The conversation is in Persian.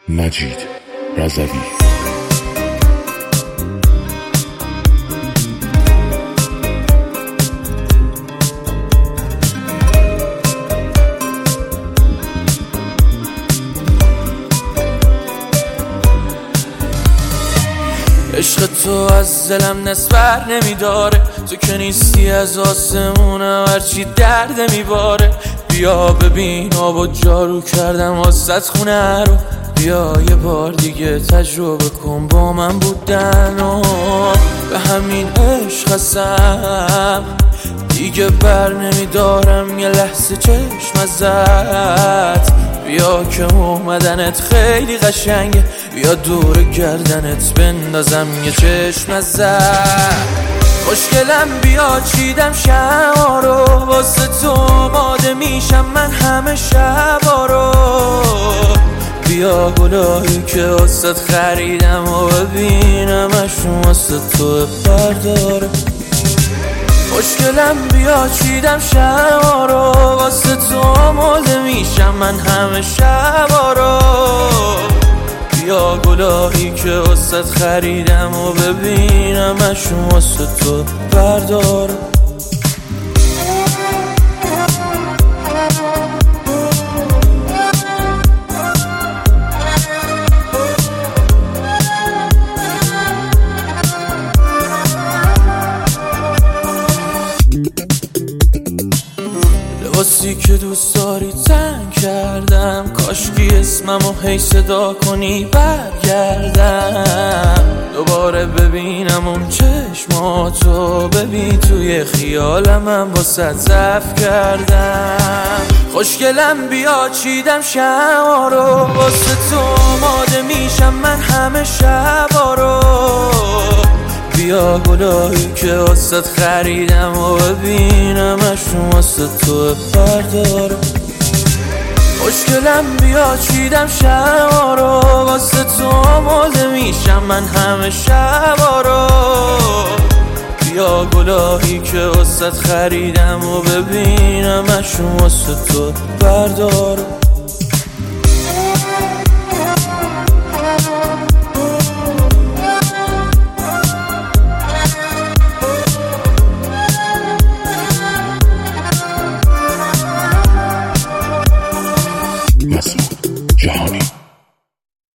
مجید رضوی. عشق تو از دلم نسبر نمیداره، تو که نیستی از آسمونم هرچی درد میباره. بیا ببین آبا جارو کردم واسط خونه رو، بیا یه بار دیگه تجربه کن با من بودن و به همین عشق هستم دیگه بر نمیدارم یه لحظه چشم ازت. بیا که اومدنت خیلی قشنگه، بیا دور گردنت بندازم یه چشم ازت. خوشگلم بیا چیدم شما رو، واسه تو آماده میشم من همه شبا رو. بیا گلایی که واسه خریدم و ببینمشون واسه تو برداره. خوشگلم بیا چیدم شما رو، واسه تو آماده میشم من همه شبا رو. بیا گلایی که واسه خریدم و ببینمشون واسه تو برداره. لباسی که دوست داری تن کردم، کاشکی اسممو هی صدا کنی برگردم. دوباره ببینم اون چشماتو، ببین توی خیالم واسه ضعف کردم. خوشگلم بیا چیدم شما رو، واسه تو آماده میشم من همه شبا رو. بیا گلایی که واسه خریدم و ببینمشون واسه تو برداره. خوشگلم بیا چیدم شما رو، واسه تو آماده میشم من همه شبا رو. بیا گلایی که واسه خریدم و ببینمشون واسه تو برداره.